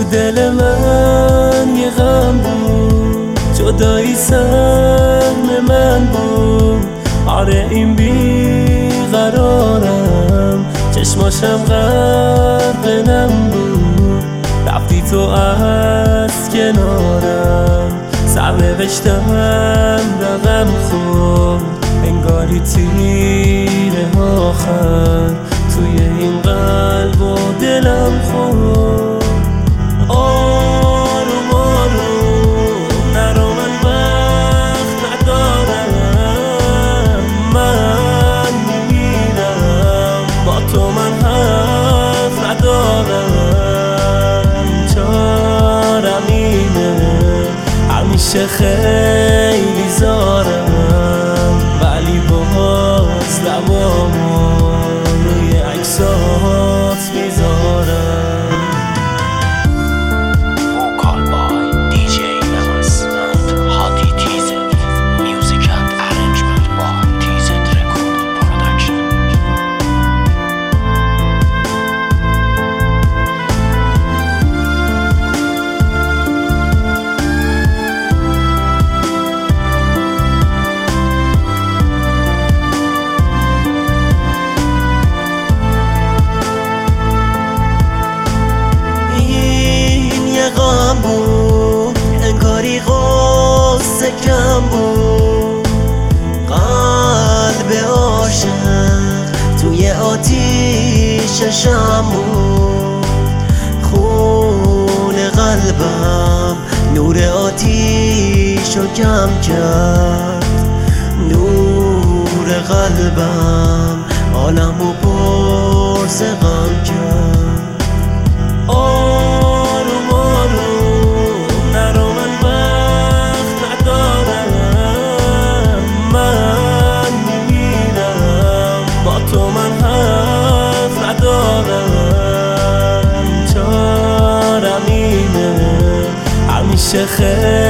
تو دل من یه غم بود، جدایی سهم من بود. آره این بیقرارم، چشماشم غرق نم بود. رفتی تو از کنارم، سرنوشتم رقم خورد. انگاری تیره آخر توی این قلب و دلم خورد. آروم آروم نرو، من وقت ندارم. من میمیرم با تو، من حرف ندارم. چارم اینه، همیشه خیلی زارم، ولی باز لبامو روی عکسات میذارم. غم بود، انگاری غصه کم بود. قلب عاشق توی آتیششم بود. خون قلبم نور آتیشو کم کرد. نور قلبم عالمو پر ز غم کرد. همیشه خیلی